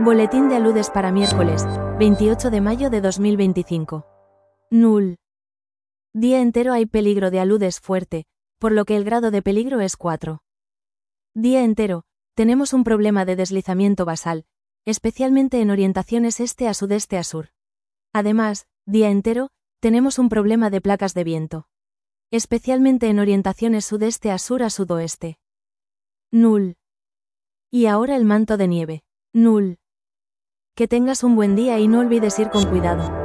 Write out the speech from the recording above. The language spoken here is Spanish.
Boletín de aludes para miércoles, 28 de mayo de 2025. Null. Día entero hay peligro de aludes fuerte, por lo que el grado de peligro es 4. Día entero, tenemos un problema de deslizamiento basal, especialmente en orientaciones este a sudeste a sur. Además, día entero, tenemos un problema de placas de viento, especialmente en orientaciones sudeste a sur a sudoeste. Null. Y ahora el manto de nieve. Null. Que tengas un buen día y no olvides ir con cuidado.